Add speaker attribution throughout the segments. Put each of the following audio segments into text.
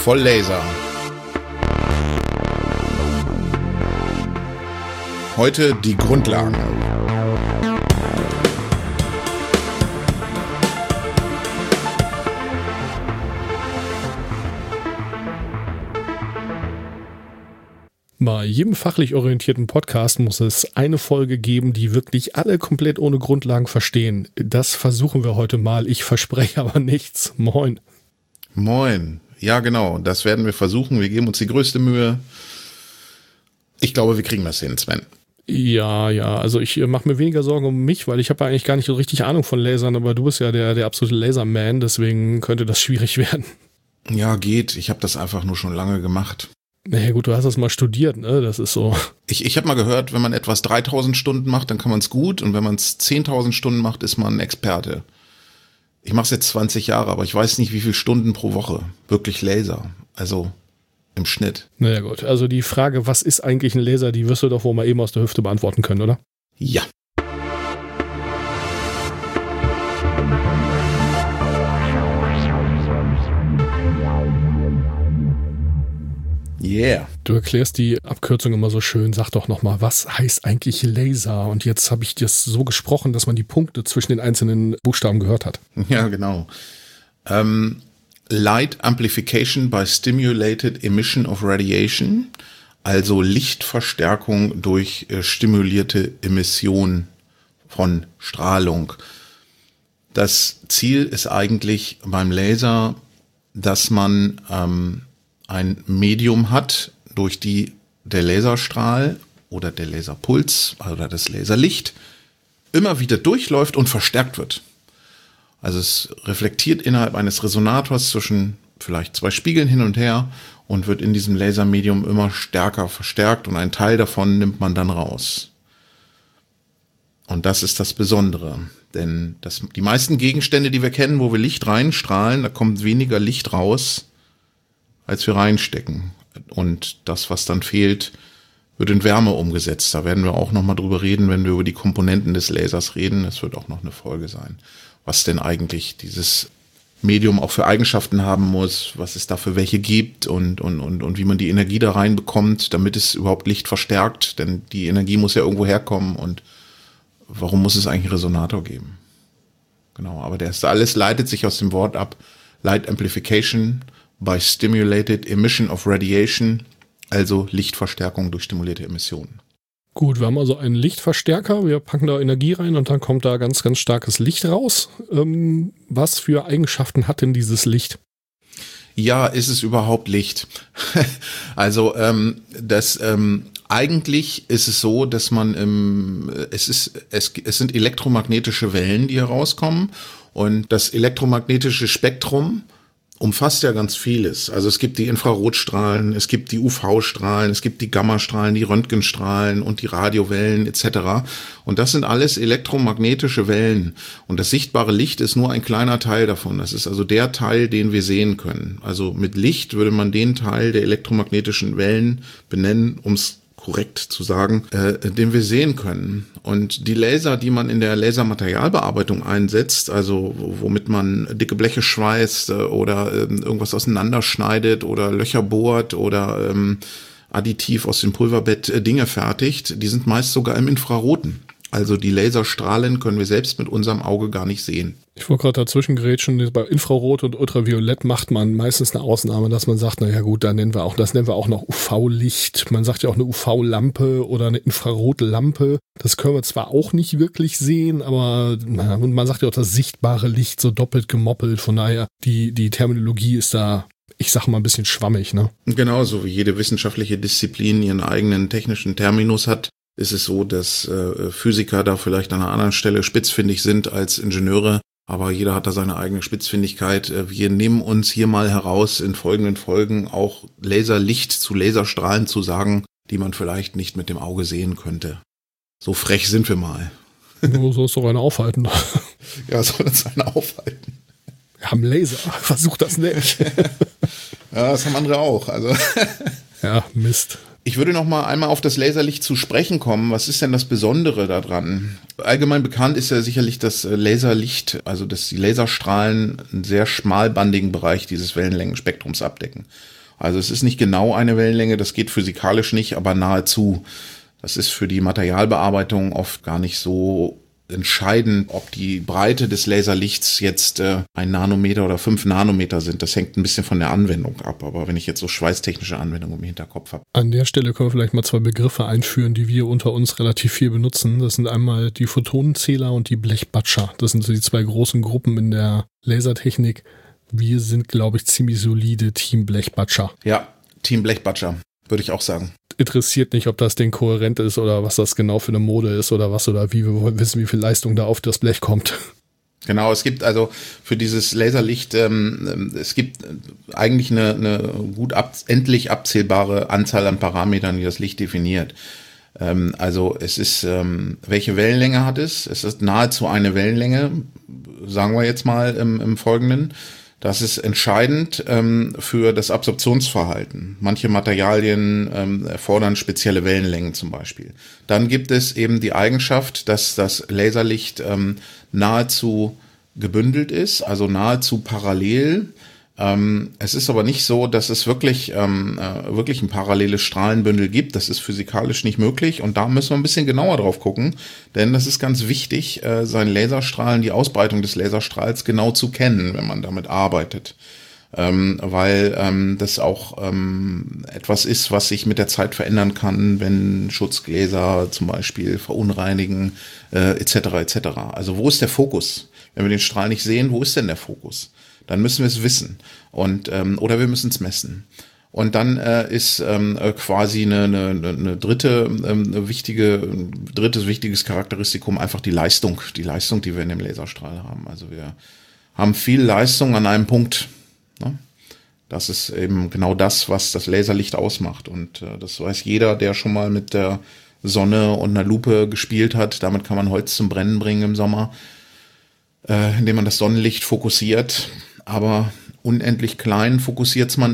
Speaker 1: Volllaser. Heute die Grundlagen.
Speaker 2: Bei jedem fachlich orientierten Podcast muss es eine Folge geben, die wirklich alle komplett ohne Grundlagen verstehen. Das versuchen wir heute mal. Ich verspreche aber nichts. Moin.
Speaker 1: Moin. Ja, genau. Das werden wir versuchen. Wir geben uns die größte Mühe. Ich glaube, wir kriegen das hin, Sven.
Speaker 2: Ja. Also ich mache mir weniger Sorgen um mich, weil ich habe ja eigentlich gar nicht so richtig Ahnung von Lasern, aber du bist ja der absolute Laserman, deswegen könnte das schwierig werden.
Speaker 1: Ja, geht. Ich habe das einfach nur schon lange gemacht.
Speaker 2: Naja gut, du hast das mal studiert, ne? Das ist so.
Speaker 1: Ich habe mal gehört, wenn man etwas 3000 Stunden macht, dann kann man es gut. Und wenn man es 10.000 Stunden macht, ist man ein Experte. Ich mache es jetzt 20 Jahre, aber ich weiß nicht, wie viele Stunden pro Woche wirklich Laser. Also im Schnitt.
Speaker 2: Naja gut, also die Frage, was ist eigentlich ein Laser, die wirst du doch wohl mal eben aus der Hüfte beantworten können, oder?
Speaker 1: Ja. Yeah.
Speaker 2: Du erklärst die Abkürzung immer so schön. Sag doch nochmal, was heißt eigentlich Laser? Und jetzt habe ich das so gesprochen, dass man die Punkte zwischen den einzelnen Buchstaben gehört hat.
Speaker 1: Ja, genau. Light Amplification by Stimulated Emission of Radiation, also Lichtverstärkung durch stimulierte Emission von Strahlung. Das Ziel ist eigentlich beim Laser, dass man ein Medium hat, durch die der Laserstrahl oder der Laserpuls oder das Laserlicht immer wieder durchläuft und verstärkt wird. Also es reflektiert innerhalb eines Resonators zwischen vielleicht zwei Spiegeln hin und her und wird in diesem Lasermedium immer stärker verstärkt und einen Teil davon nimmt man dann raus. Und das ist das Besondere, denn die meisten Gegenstände, die wir kennen, wo wir Licht reinstrahlen, da kommt weniger Licht raus, als wir reinstecken. Und das, was dann fehlt, wird in Wärme umgesetzt. Da werden wir auch nochmal drüber reden, wenn wir über die Komponenten des Lasers reden. Das wird auch noch eine Folge sein. Was denn eigentlich dieses Medium auch für Eigenschaften haben muss, was es da für welche gibt und wie man die Energie da reinbekommt, damit es überhaupt Licht verstärkt. Denn die Energie muss ja irgendwo herkommen und warum muss es eigentlich einen Resonator geben? Genau, aber alles leitet sich aus dem Wort ab. Light Amplification by Stimulated Emission of Radiation, also Lichtverstärkung durch stimulierte Emissionen.
Speaker 2: Gut, wir haben also einen Lichtverstärker, wir packen da Energie rein und dann kommt da ganz, ganz starkes Licht raus. Was für Eigenschaften hat denn dieses Licht?
Speaker 1: Ja, ist es überhaupt Licht? Also eigentlich ist es so, dass man es sind elektromagnetische Wellen, die herauskommen und das elektromagnetische Spektrum umfasst ja ganz vieles. Also es gibt die Infrarotstrahlen, es gibt die UV-Strahlen, es gibt die Gammastrahlen, die Röntgenstrahlen und die Radiowellen etc. Und das sind alles elektromagnetische Wellen. Und das sichtbare Licht ist nur ein kleiner Teil davon. Das ist also der Teil, den wir sehen können. Also mit Licht würde man den Teil der elektromagnetischen Wellen benennen, ums korrekt zu sagen, den wir sehen können. Und die Laser, die man in der Lasermaterialbearbeitung einsetzt, also womit man dicke Bleche schweißt oder irgendwas auseinanderschneidet oder Löcher bohrt oder additiv aus dem Pulverbett Dinge fertigt, die sind meist sogar im Infraroten. Also die Laserstrahlen können wir selbst mit unserem Auge gar nicht sehen.
Speaker 2: Ich wollte gerade dazwischen grätschen, bei Infrarot und Ultraviolett macht man meistens eine Ausnahme, dass man sagt, naja gut, das nennen wir auch noch UV-Licht. Man sagt ja auch eine UV-Lampe oder eine Infrarotlampe. Das können wir zwar auch nicht wirklich sehen, aber man sagt ja auch das sichtbare Licht so doppelt gemoppelt. Von daher, die Terminologie ist da, ich sag mal, ein bisschen schwammig, ne?
Speaker 1: Genauso wie jede wissenschaftliche Disziplin ihren eigenen technischen Terminus hat, ist es so, dass Physiker da vielleicht an einer anderen Stelle spitzfindig sind als Ingenieure, aber jeder hat da seine eigene Spitzfindigkeit. Wir nehmen uns hier mal heraus, in folgenden Folgen auch Laserlicht zu Laserstrahlen zu sagen, die man vielleicht nicht mit dem Auge sehen könnte. So frech sind wir mal.
Speaker 2: Du sollst doch einen aufhalten.
Speaker 1: Ja, soll uns einen aufhalten.
Speaker 2: Wir haben Laser, versuch das nicht.
Speaker 1: Ja, das haben andere auch. Also.
Speaker 2: Ja, Mist.
Speaker 1: Ich würde noch mal einmal auf das Laserlicht zu sprechen kommen. Was ist denn das Besondere daran? Allgemein bekannt ist ja sicherlich das Laserlicht, also dass die Laserstrahlen einen sehr schmalbandigen Bereich dieses Wellenlängenspektrums abdecken. Also es ist nicht genau eine Wellenlänge, das geht physikalisch nicht, aber nahezu. Das ist für die Materialbearbeitung oft gar nicht so entscheidend, ob die Breite des Laserlichts jetzt 1 Nanometer oder 5 Nanometer sind. Das hängt ein bisschen von der Anwendung ab. Aber wenn ich jetzt so schweißtechnische Anwendungen im Hinterkopf habe.
Speaker 2: An der Stelle können wir vielleicht mal 2 Begriffe einführen, die wir unter uns relativ viel benutzen. Das sind einmal die Photonenzähler und die Blechbatscher. Das sind so die 2 großen Gruppen in der Lasertechnik. Wir sind, glaube ich, ziemlich solide Team Blechbatscher.
Speaker 1: Ja, Team Blechbatscher, würde ich auch sagen.
Speaker 2: Interessiert nicht, ob das Ding kohärent ist oder was das genau für eine Mode ist oder was oder wie. Wir wollen wissen, wie viel Leistung da auf das Blech kommt.
Speaker 1: Genau, es gibt also für dieses Laserlicht, es gibt eigentlich eine endlich abzählbare Anzahl an Parametern, die das Licht definiert. Also es ist, welche Wellenlänge hat es? Es ist nahezu eine Wellenlänge, sagen wir jetzt mal im Folgenden. Das ist entscheidend für das Absorptionsverhalten. Manche Materialien erfordern spezielle Wellenlängen zum Beispiel. Dann gibt es eben die Eigenschaft, dass das Laserlicht nahezu gebündelt ist, also nahezu parallel. Es ist aber nicht so, dass es wirklich ein paralleles Strahlenbündel gibt. Das ist physikalisch nicht möglich und da müssen wir ein bisschen genauer drauf gucken, denn das ist ganz wichtig, seinen Laserstrahlen, die Ausbreitung des Laserstrahls genau zu kennen, wenn man damit arbeitet. Weil das auch etwas ist, was sich mit der Zeit verändern kann, wenn Schutzgläser zum Beispiel verunreinigen, etc. etc. Also wo ist der Fokus? Wenn wir den Strahl nicht sehen, wo ist denn der Fokus? Dann müssen wir es wissen und oder wir müssen es messen. Und dann ist quasi eine drittes wichtiges Charakteristikum einfach die Leistung, die wir in dem Laserstrahl haben. Also wir haben viel Leistung an einem Punkt. Ne? Das ist eben genau das, was das Laserlicht ausmacht. Und das weiß jeder, der schon mal mit der Sonne und einer Lupe gespielt hat. Damit kann man Holz zum Brennen bringen im Sommer, indem man das Sonnenlicht fokussiert. Aber unendlich klein fokussiert man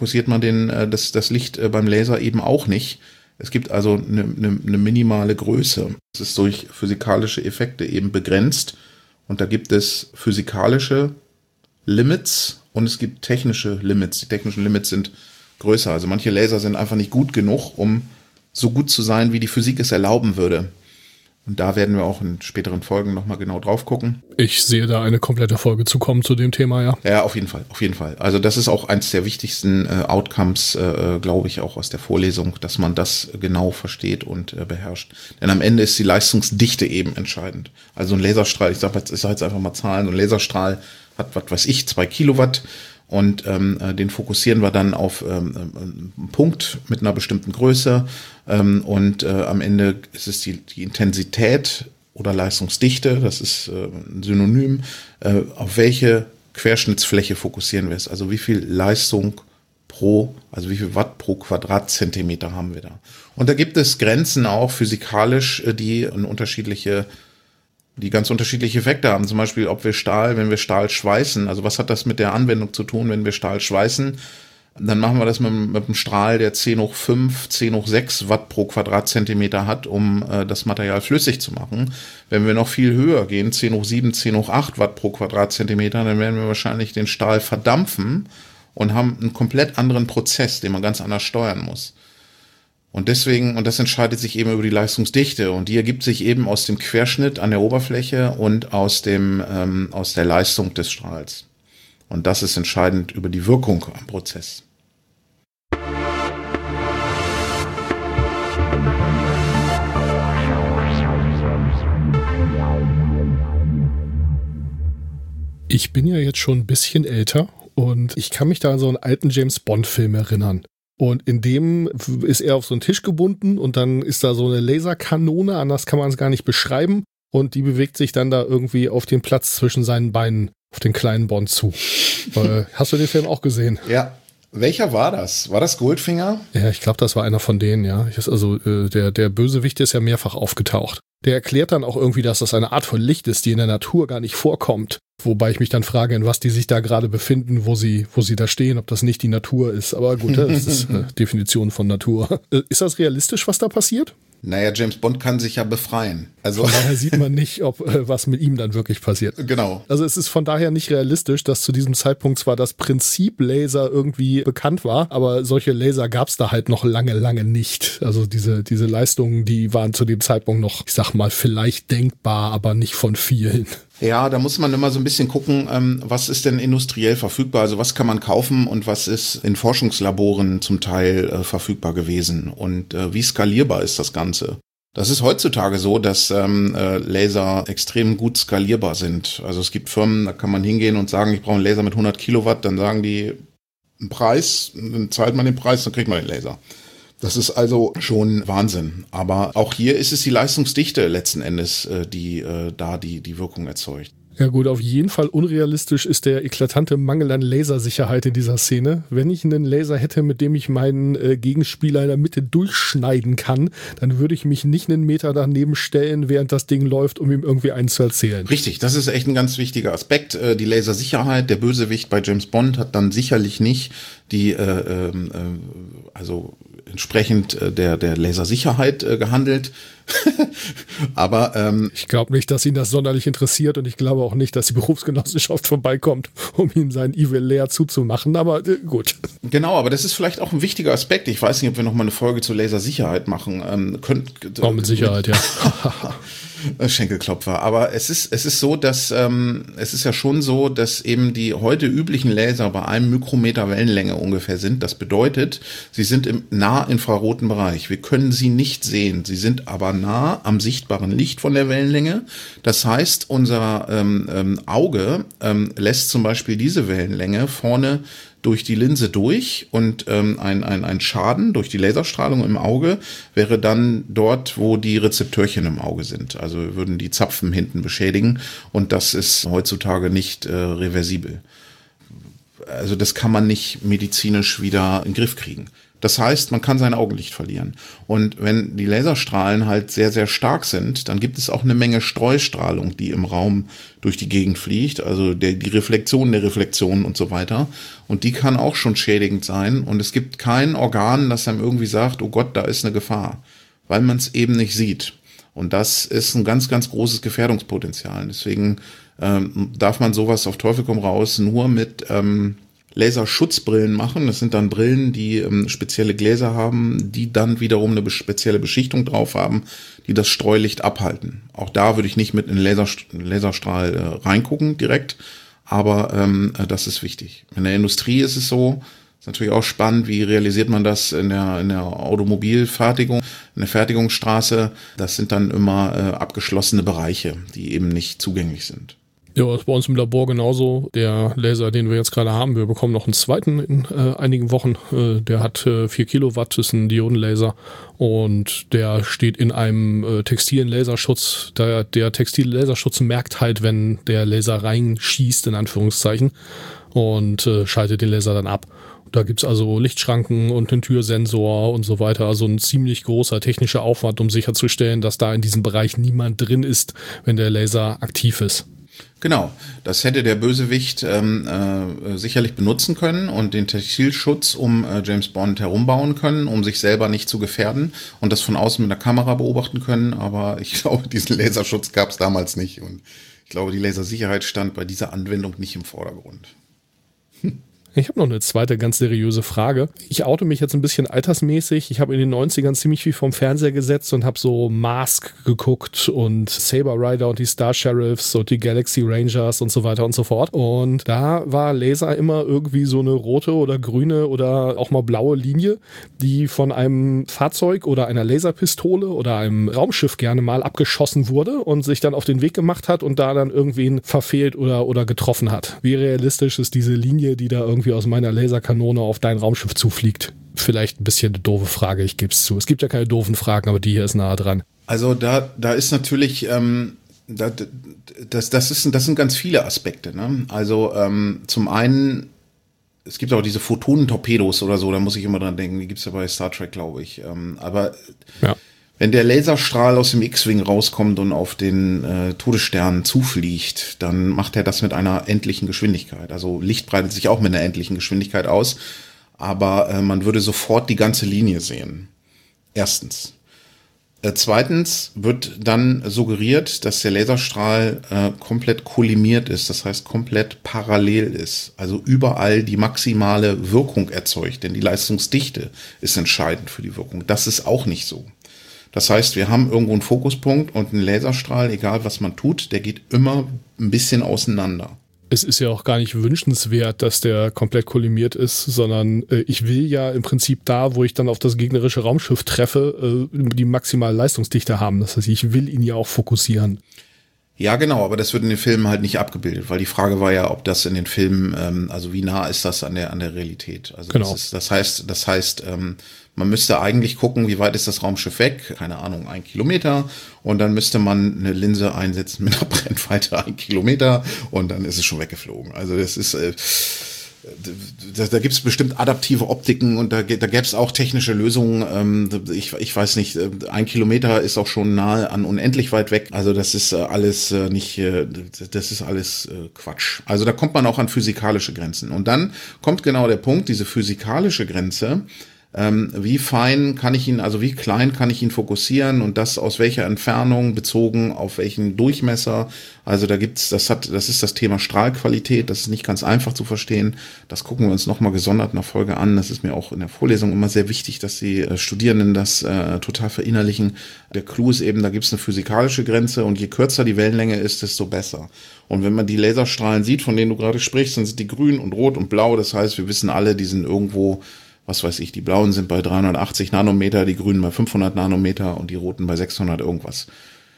Speaker 1: das Licht beim Laser eben auch nicht. Es gibt also eine minimale Größe. Es ist durch physikalische Effekte eben begrenzt. Und da gibt es physikalische Limits und es gibt technische Limits. Die technischen Limits sind größer. Also manche Laser sind einfach nicht gut genug, um so gut zu sein, wie die Physik es erlauben würde. Und da werden wir auch in späteren Folgen nochmal genau drauf gucken.
Speaker 2: Ich sehe da eine komplette Folge zukommen zu dem Thema, ja.
Speaker 1: Ja, auf jeden Fall. Also das ist auch eins der wichtigsten Outcomes, glaube ich, auch aus der Vorlesung, dass man das genau versteht und beherrscht. Denn am Ende ist die Leistungsdichte eben entscheidend. Also ein Laserstrahl, ich sage jetzt einfach mal Zahlen, ein Laserstrahl hat, 2 Kilowatt. Und den fokussieren wir dann auf einen Punkt mit einer bestimmten Größe. Und am Ende ist es die Intensität oder Leistungsdichte, das ist ein Synonym, auf welche Querschnittsfläche fokussieren wir es. Also wie viel Leistung also wie viel Watt pro Quadratzentimeter haben wir da. Und da gibt es Grenzen auch physikalisch, die ganz unterschiedliche Effekte haben. Zum Beispiel, wenn wir Stahl schweißen, also was hat das mit der Anwendung zu tun, wenn wir Stahl schweißen? Dann machen wir das mit einem Strahl, der 10�5, 10�6 Watt pro Quadratzentimeter hat, um das Material flüssig zu machen. Wenn wir noch viel höher gehen, 10�7, 10�8 Watt pro Quadratzentimeter, dann werden wir wahrscheinlich den Stahl verdampfen und haben einen komplett anderen Prozess, den man ganz anders steuern muss. Und das entscheidet sich eben über die Leistungsdichte und die ergibt sich eben aus dem Querschnitt an der Oberfläche und aus der Leistung des Strahls. Und das ist entscheidend über die Wirkung am Prozess.
Speaker 2: Ich bin ja jetzt schon ein bisschen älter und ich kann mich da an so einen alten James-Bond-Film erinnern. Und in dem ist er auf so einen Tisch gebunden und dann ist da so eine Laserkanone, anders kann man es gar nicht beschreiben. Und die bewegt sich dann da irgendwie auf den Platz zwischen seinen Beinen, auf den kleinen Bond zu. Hast du den Film auch gesehen?
Speaker 1: Ja. Welcher war das? War das Goldfinger?
Speaker 2: Ja, ich glaube, das war einer von denen, ja. Der Bösewicht ist ja mehrfach aufgetaucht. Der erklärt dann auch irgendwie, dass das eine Art von Licht ist, die in der Natur gar nicht vorkommt. Wobei ich mich dann frage, in was die sich da gerade befinden, wo sie da stehen, ob das nicht die Natur ist. Aber gut, das ist Definition von Natur. Ist das realistisch, was da passiert?
Speaker 1: Naja, James Bond kann sich ja befreien. Also
Speaker 2: von daher sieht man nicht, ob was mit ihm dann wirklich passiert.
Speaker 1: Genau.
Speaker 2: Also es ist von daher nicht realistisch, dass zu diesem Zeitpunkt zwar das Prinzip Laser irgendwie bekannt war, aber solche Laser gab es da halt noch lange, lange nicht. Also diese Leistungen, die waren zu dem Zeitpunkt noch, ich sag mal, vielleicht denkbar, aber nicht von vielen.
Speaker 1: Ja, da muss man immer so ein bisschen gucken, was ist denn industriell verfügbar, also was kann man kaufen und was ist in Forschungslaboren zum Teil verfügbar gewesen und wie skalierbar ist das Ganze. Das ist heutzutage so, dass Laser extrem gut skalierbar sind. Also es gibt Firmen, da kann man hingehen und sagen, ich brauche einen Laser mit 100 Kilowatt, dann sagen die einen Preis, dann zahlt man den Preis, dann kriegt man den Laser. Das ist also schon Wahnsinn. Aber auch hier ist es die Leistungsdichte letzten Endes, die die Wirkung erzeugt.
Speaker 2: Ja gut, auf jeden Fall unrealistisch ist der eklatante Mangel an Lasersicherheit in dieser Szene. Wenn ich einen Laser hätte, mit dem ich meinen Gegenspieler in der Mitte durchschneiden kann, dann würde ich mich nicht einen Meter daneben stellen, während das Ding läuft, um ihm irgendwie einen zu erzählen.
Speaker 1: Richtig, das ist echt ein ganz wichtiger Aspekt. Die Lasersicherheit, der Bösewicht bei James Bond hat dann sicherlich nicht die, also entsprechend der Lasersicherheit gehandelt. Aber
Speaker 2: ich glaube nicht, dass ihn das sonderlich interessiert und ich glaube auch nicht, dass die Berufsgenossenschaft vorbeikommt, um ihm sein Evil Lair zuzumachen, aber gut.
Speaker 1: Genau, aber das ist vielleicht auch ein wichtiger Aspekt. Ich weiß nicht, ob wir nochmal eine Folge zur Lasersicherheit machen können.
Speaker 2: Mit Sicherheit, ja.
Speaker 1: Schenkelklopfer. Aber es ist so, dass es ist ja schon so, dass eben die heute üblichen Laser bei einem Mikrometer Wellenlänge ungefähr sind. Das bedeutet, sie sind im nahinfraroten Bereich. Wir können sie nicht sehen. Sie sind aber nah am sichtbaren Licht von der Wellenlänge. Das heißt, unser Auge lässt zum Beispiel diese Wellenlänge vorne durch die Linse durch und ein Schaden durch die Laserstrahlung im Auge wäre dann dort, wo die Rezeptörchen im Auge sind. Also würden die Zapfen hinten beschädigen und das ist heutzutage nicht reversibel. Also das kann man nicht medizinisch wieder in den Griff kriegen. Das heißt, man kann sein Augenlicht verlieren. Und wenn die Laserstrahlen halt sehr, sehr stark sind, dann gibt es auch eine Menge Streustrahlung, die im Raum durch die Gegend fliegt, also die Reflexion der Reflexion und so weiter. Und die kann auch schon schädigend sein. Und es gibt kein Organ, das einem irgendwie sagt, oh Gott, da ist eine Gefahr, weil man es eben nicht sieht. Und das ist ein ganz, ganz großes Gefährdungspotenzial. Deswegen darf man sowas auf Teufel komm raus nur mit Laserschutzbrillen machen. Das sind dann Brillen, die spezielle Gläser haben, die dann wiederum eine spezielle Beschichtung drauf haben, die das Streulicht abhalten. Auch da würde ich nicht mit einem Laserstrahl reingucken direkt, aber das ist wichtig. In der Industrie ist es so, ist natürlich auch spannend, wie realisiert man das in der Automobilfertigung, in der Fertigungsstraße. Das sind dann immer abgeschlossene Bereiche, die eben nicht zugänglich sind.
Speaker 2: Ja, das ist bei uns im Labor genauso. Der Laser, den wir jetzt gerade haben, wir bekommen noch einen zweiten in einigen Wochen. Der hat 4 Kilowatt, ist ein Diodenlaser und der steht in einem textilen Laserschutz. Der textile Laserschutz merkt halt, wenn der Laser reinschießt, in Anführungszeichen, und schaltet den Laser dann ab. Da gibt's also Lichtschranken und einen Türsensor und so weiter. Also ein ziemlich großer technischer Aufwand, um sicherzustellen, dass da in diesem Bereich niemand drin ist, wenn der Laser aktiv ist.
Speaker 1: Genau, das hätte der Bösewicht sicherlich benutzen können und den Textilschutz um James Bond herumbauen können, um sich selber nicht zu gefährden und das von außen mit einer Kamera beobachten können. Aber ich glaube, diesen Laserschutz gab es damals nicht und ich glaube, die Lasersicherheit stand bei dieser Anwendung nicht im Vordergrund.
Speaker 2: Ich habe noch eine zweite ganz seriöse Frage. Ich oute mich jetzt ein bisschen altersmäßig. Ich habe in den 90ern ziemlich viel vom Fernseher gesetzt und habe so Mask geguckt und Saber Rider und die Star Sheriffs und die Galaxy Rangers und so weiter und so fort. Und da war Laser immer irgendwie so eine rote oder grüne oder auch mal blaue Linie, die von einem Fahrzeug oder einer Laserpistole oder einem Raumschiff gerne mal abgeschossen wurde und sich dann auf den Weg gemacht hat und da dann irgendwen verfehlt oder getroffen hat. Wie realistisch ist diese Linie, die da irgendwie aus meiner Laserkanone auf dein Raumschiff zufliegt? Vielleicht ein bisschen eine doofe Frage, ich gebe es zu. Es gibt ja keine doofen Fragen, aber die hier ist nahe dran.
Speaker 1: Also da ist natürlich, das sind ganz viele Aspekte. Ne? Also zum einen, es gibt auch diese Photonentorpedos oder so, da muss ich immer dran denken, die gibt es ja bei Star Trek, glaube ich. Aber ja. Wenn der Laserstrahl aus dem X-Wing rauskommt und auf den Todesstern zufliegt, dann macht er das mit einer endlichen Geschwindigkeit. Also Licht breitet sich auch mit einer endlichen Geschwindigkeit aus, aber man würde sofort die ganze Linie sehen. Erstens. Zweitens wird dann suggeriert, dass der Laserstrahl komplett kollimiert ist, das heißt komplett parallel ist, also überall die maximale Wirkung erzeugt, denn die Leistungsdichte ist entscheidend für die Wirkung. Das ist auch nicht so. Das heißt, wir haben irgendwo einen Fokuspunkt und ein Laserstrahl, egal was man tut, der geht immer ein bisschen auseinander.
Speaker 2: Es ist ja auch gar nicht wünschenswert, dass der komplett kollimiert ist, sondern ich will ja im Prinzip da, wo ich dann auf das gegnerische Raumschiff treffe, die maximale Leistungsdichte haben. Das heißt, ich will ihn ja auch fokussieren.
Speaker 1: Ja, genau, aber das wird in den Filmen halt nicht abgebildet, weil die Frage war ja, ob das in den Filmen, also wie nah ist das an der Realität? Also
Speaker 2: genau.
Speaker 1: Das heißt, man müsste eigentlich gucken, wie weit ist das Raumschiff weg? Keine Ahnung, 1 Kilometer. Und dann müsste man eine Linse einsetzen mit einer Brennweite 1 Kilometer und dann ist es schon weggeflogen. Also das ist, da gibt es bestimmt adaptive Optiken und da gäbe es auch technische Lösungen. Ich weiß nicht, 1 Kilometer ist auch schon nahe an unendlich weit weg. Also das ist alles das ist alles Quatsch. Also da kommt man auch an physikalische Grenzen. Und dann kommt genau der Punkt, diese physikalische Grenze. Wie fein kann ich ihn, also wie klein kann ich ihn fokussieren und das aus welcher Entfernung bezogen auf welchen Durchmesser. Also das ist das Thema Strahlqualität, das ist nicht ganz einfach zu verstehen. Das gucken wir uns nochmal gesondert in der Folge an. Das ist mir auch in der Vorlesung immer sehr wichtig, dass die Studierenden das total verinnerlichen. Der Clou ist eben, da gibt es eine physikalische Grenze und je kürzer die Wellenlänge ist, desto besser. Und wenn man die Laserstrahlen sieht, von denen du gerade sprichst, dann sind die grün und rot und blau. Das heißt, wir wissen alle, die sind irgendwo, was weiß ich, die blauen sind bei 380 Nanometer, die grünen bei 500 Nanometer und die roten bei 600 irgendwas.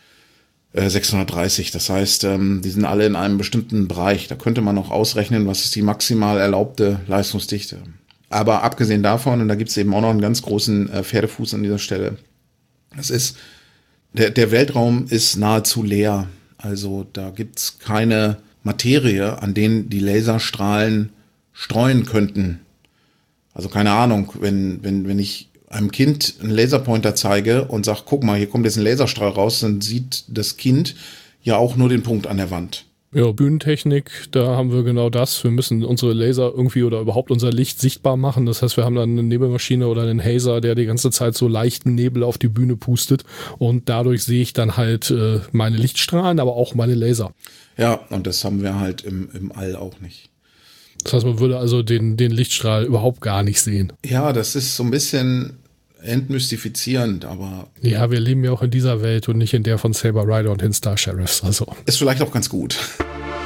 Speaker 1: 630, das heißt, die sind alle in einem bestimmten Bereich. Da könnte man noch ausrechnen, was ist die maximal erlaubte Leistungsdichte. Aber abgesehen davon, und da gibt es eben auch noch einen ganz großen Pferdefuß an dieser Stelle, das ist, der Weltraum ist nahezu leer. Also da gibt es keine Materie, an denen die Laserstrahlen streuen könnten. Also keine Ahnung, wenn ich einem Kind einen Laserpointer zeige und sage, guck mal, hier kommt jetzt ein Laserstrahl raus, dann sieht das Kind ja auch nur den Punkt an der Wand.
Speaker 2: Ja, Bühnentechnik, da haben wir genau das. Wir müssen unsere Laser irgendwie oder überhaupt unser Licht sichtbar machen. Das heißt, wir haben dann eine Nebelmaschine oder einen Hazer, der die ganze Zeit so leichten Nebel auf die Bühne pustet und dadurch sehe ich dann halt meine Lichtstrahlen, aber auch meine Laser.
Speaker 1: Ja, und das haben wir halt im All auch nicht.
Speaker 2: Das heißt, man würde also den Lichtstrahl überhaupt gar nicht sehen.
Speaker 1: Ja, das ist so ein bisschen entmystifizierend, aber...
Speaker 2: Ja, wir leben ja auch in dieser Welt und nicht in der von Saber Rider und den Star Sheriffs. Also.
Speaker 1: Ist vielleicht auch ganz gut.